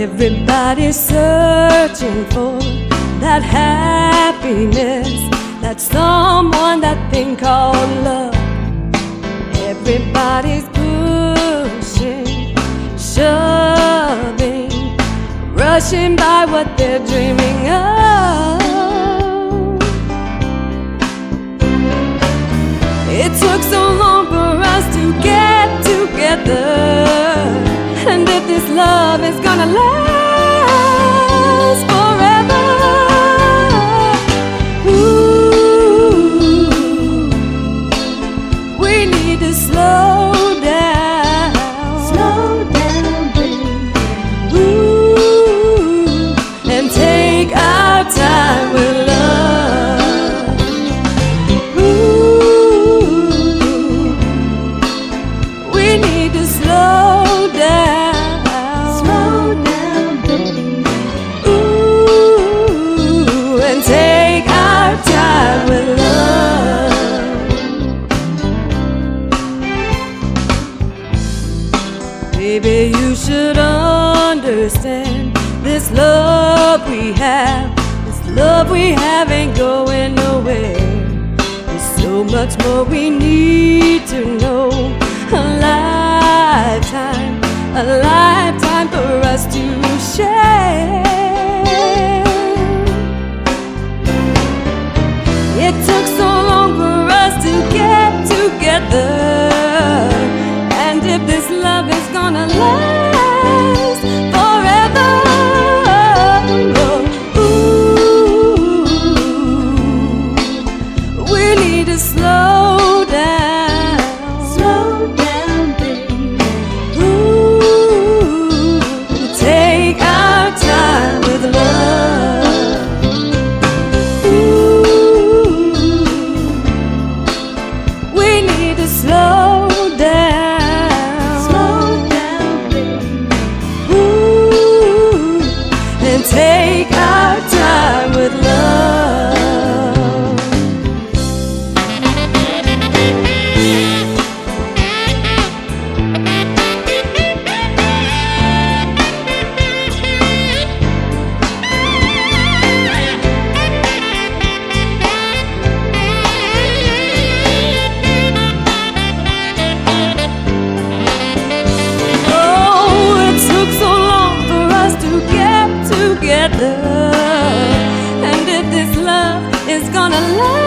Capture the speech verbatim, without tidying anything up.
Everybody's searching for that happiness, that someone that thing called love. Everybody's pushing, shoving, rushing by what they're dreaming of. It took so long for us to get together, and if this love is gonna last forever, ooh, we need to slow down, slow down, baby, ooh, and take our time with love, ooh, we need to slow down. Take our time with love. Baby, you should understand this love we have, this love we have ain't going nowhere. There's so much more we need to know. A lifetime, a lifetime for us to share. It took so long for us to get together, and if this love is gonna last forever, ooh, we need to slow down, slow down, baby, ooh, take our time with love. Slow down, slow down, baby, ooh, and take our time with love. And if this love is gonna last